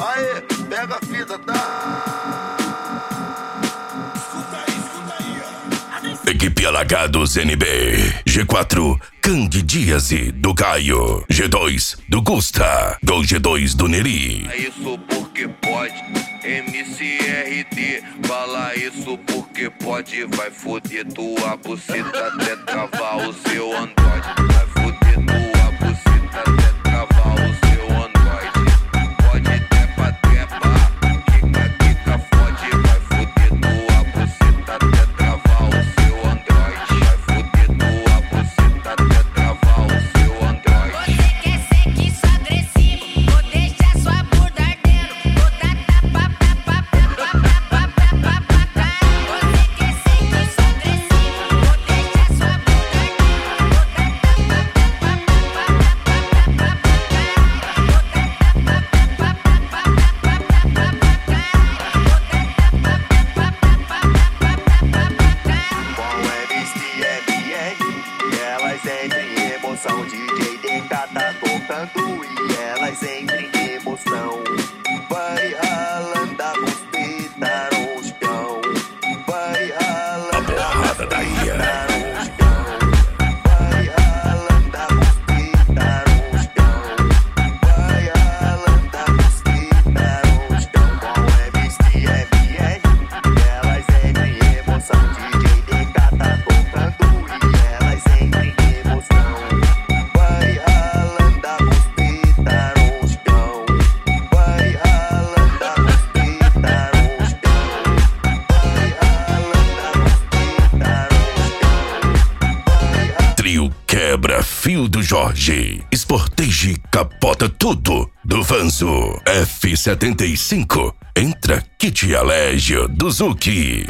Aê, pega a fita, tá? Equipe Alagados NB, G4, Kang Dias e do Caio, G2 do Gusta, do G2 do Neri. Isso porque pode, MCRD, fala isso porque pode, vai foder tua buceta até travar o seu Android, vai foder tua buceta até travar o seu Android, pode trepa, trepa, quica, quica, fode, vai foder tua buceta até travar o seu Android, vai foder tua buceta até travar o seu Android. Você quer ser que sou agressivo, vou deixar sua bunda ardendo, vou dar tapa, tapa, tapa, tapa, tapa, tapa. Você quer ser que sou agressivo, vou deixar sua bunda ardendo, vou dar tapa, tapa, tapa, tapa, tapa, Com MCRR, e elas entram em emoção. DJ DK tá tocando e elas entram em emoção. Vai ralando a buceta no chão. Vai ralando a Porrada da ilha. Vai ralando a buceta no chão. Vai ralando a buceta no chão. Com MCRR, elas entram em emoção. DJ DK tá tocando e elas entram em emoção. Vai ralando a buceta no chão. Vai ralando a buceta no chão. Vai ralando a buceta no chão. Trio Quebra Fio do Jorge, Sportage capota tudo do Vanzo, F75, entra Kit Alégio do Zuki.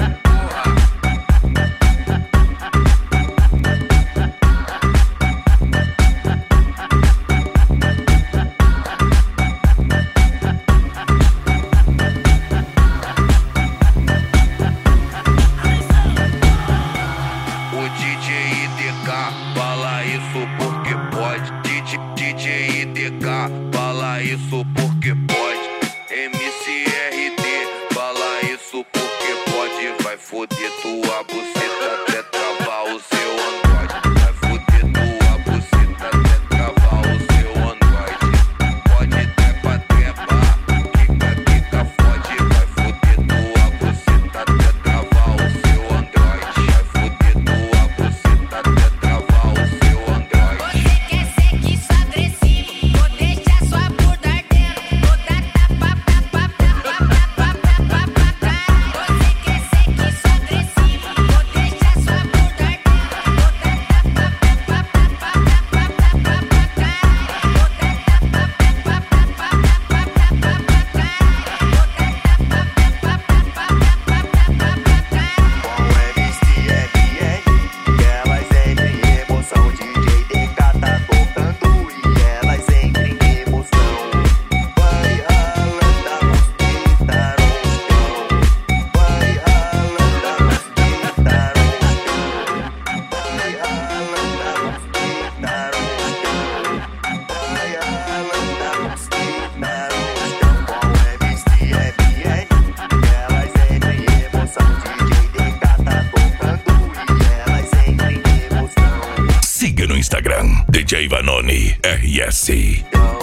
O DJ DK fala isso porque pode. DJ DK fala isso porque pode. MCRD fala isso porque pode. Vai foder tua buceta até travar o seu Android. Vai foder tua buceta até travar o seu Android. Pode trepa, trepa, quica, quica, fode. Vai foder tua buceta até travar o seu Android. Vai foder tua buceta até travar o seu Android. Você quer ser que sou agressivo, vou deixar sua bunda ardendo, vou dar tapa, tapa, tapa, tapa, tapa, tapa. Você quer ser que sou agressivo, vou deixar sua bunda ardendo, vou dar tapa, tapa, tapa, tapa, tapa, tapa. Vou dar tapa, tapa, tapa, Com MCRR, e elas entram em emoção. DJ DK tá tocando e elas entram em emoção. Vai ralando a buceta no chão. Vai ralando a buceta no chão. Vai ralando a buceta no chão. Vai ralando a buceta no chão. Com MCRR, elas entram em emoção. DJ DK tá tocando e elas entram em emoção. Siga no Instagram, DJ Vanoni RS.